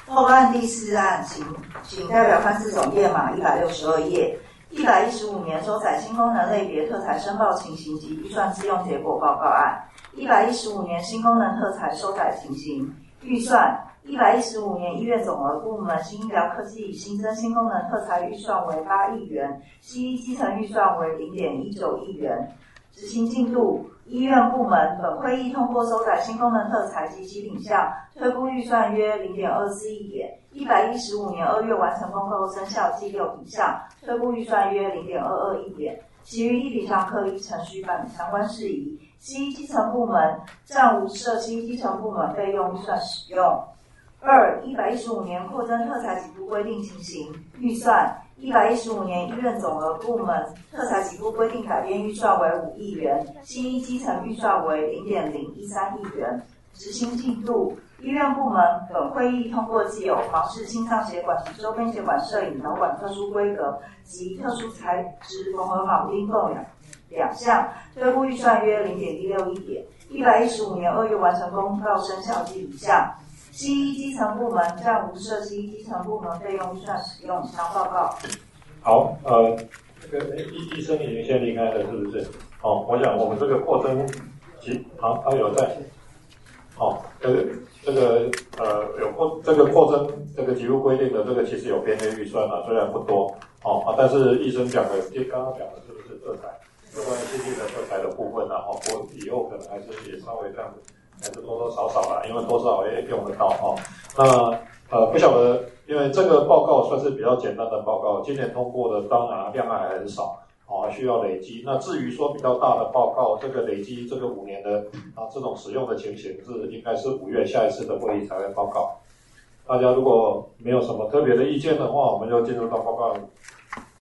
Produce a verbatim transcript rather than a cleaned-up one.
报告案第四案，请请代表看字总页码一百六十二页。一百一十五年收载新功能类别特材申报情形及预算自用结果报告案。一百一十五年新功能特材收载情形预算。一百一十五年医院总额部门新医疗科技新增新功能特材预算为八亿元，西医基层预算为零点一九亿元。执行进度：医院部门本会议通过收载新功能特材及其品项，推估预算约零点二四亿元。一百一十五年二月完成公告生效计六品项，推估预算约零点二二亿元。其余一品项可依程序办理相关事宜。西医基层部门暂无设西医基层部门费用预算使用。二、一百一十五年扩增特材给付规定情形预算。一百一十五年医院总额部门特材给付规定改编预算为五亿元，西医基层预算为零点零一三亿元。执行进度：医院部门本会议通过既有房室心脏血管及周边血管摄影导管特殊规格及特殊材质缝合铆钉共两两项，推估预算约零点一六亿元。一百一十五年二月完成公告生效及五项。西医基层部门暂无设西医基层部门费用预算使用。详报告。 好，呃，这个医医生已经先离开了，是不是？哦，我想我们这个扩增及好，他有在。哦，这个这个呃有扩这个扩增这个给付规定的这个其实有编列预算啊，虽然不多哦啊，但是医生讲的，就刚刚讲的是不是特材？有关于新进的特材的部分啊，哦，我以后可能还是也稍微这样子。还是多多少少啦，因为多少也用得到哈、哦。那呃不晓得，因为这个报告算是比较简单的报告，今年通过的当然量还很少，哦，还需要累积。那至于说比较大的报告，这个累积这个五年的啊这种使用的情形是应该是五月下一次的会议才会报告。大家如果没有什么特别的意见的话，我们就进入到报告